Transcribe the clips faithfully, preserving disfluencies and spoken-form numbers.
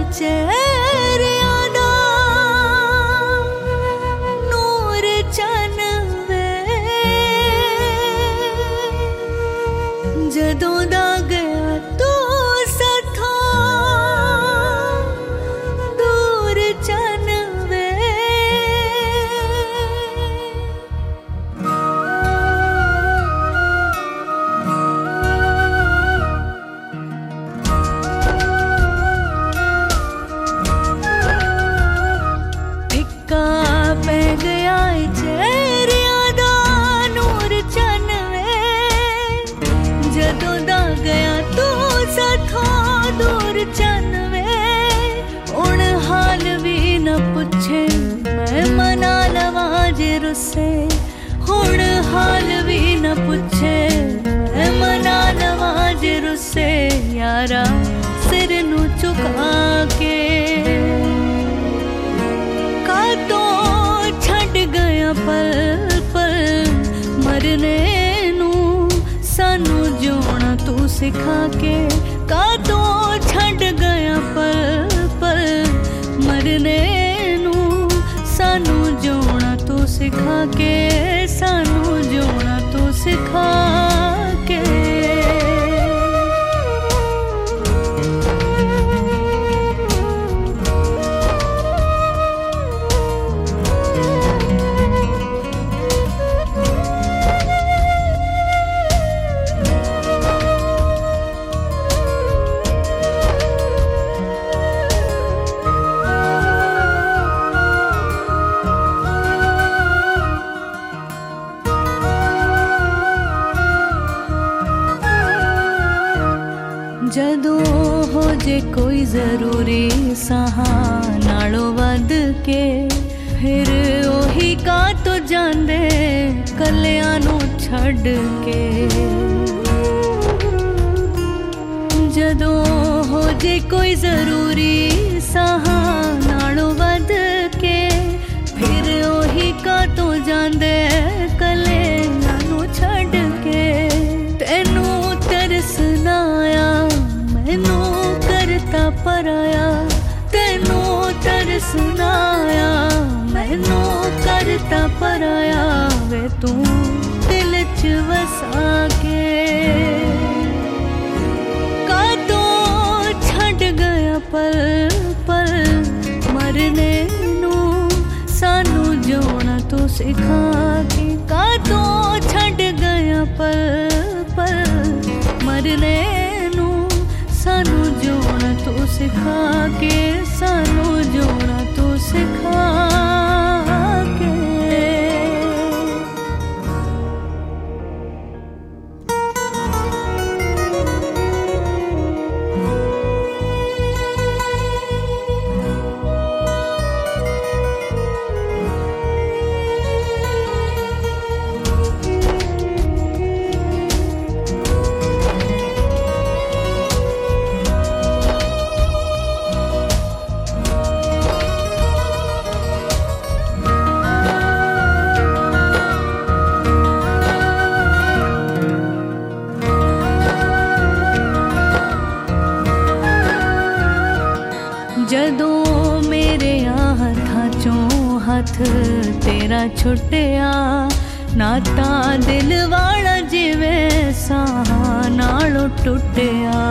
चेहरियां दा नूर चन वे जदों दा गया तू सथा दूर चन वे पै गया चेहरियां दा नूर चन वे जदों दा गया तू सथा दूर चन वे हुण हाल भी न पुछे मैं मना लवां जे रुसे हुण हाल भी न पुछे मैं मना लवां जे रुसे यारा सिर नू झुका के पल पल मरने नू सानू जिउणा तू सिखा के कादों छड़ गया पल पल मरने नू सानू जिउणा तू सिखा के सानू जिउणा तू सिखा के जदों हो जे कोई जरूरी साहा नालों वध के फिर ओही का तो जांदे कलियां नू छड़ के जदों हो जे कोई जरूरी साहा नालों वध के फिर ओही का तो जांदे कलियां नू छड़ के तेनू तरस ना आया मैनू करता पराया तेनू तरस ना आया मैनू करता पराया वे तू दिल च वसा के कादों छड़ गया पल पल मरने नू सानू जिउणा तू सिखा के कादों छड़ गया पल पल मरने सानू जिउणा तू सिखा के सानू जिउणा तू सिखा के जदों मेरे हत्थां चों हथ तेरा छुटिया नाता दिल वाला जिवें साह नालों टुटिया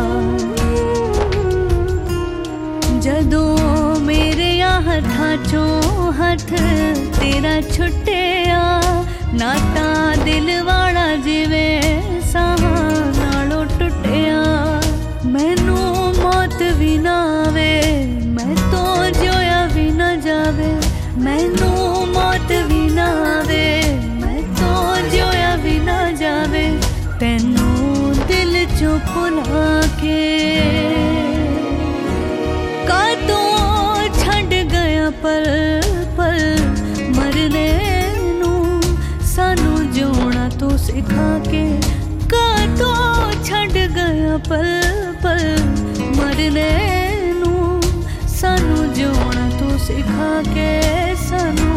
जदों मेरे हत्थां चों हथ तेरा छुटिया नाता दिल वाला जिवें साह नालों टुटिया मैनू मौत भी ना आवे मैं तो जोया भी ना जावे मैनू मौत भी ना आवे मैं तो जोया भी ना जावे तैनू दिल चों भुला के कादों छड़ गया पल पल मरने नू सानू जिउणा तू सिखा के कादों छड़ गया पल पल मरने नू सानू जिउणा तू सिखा के सानू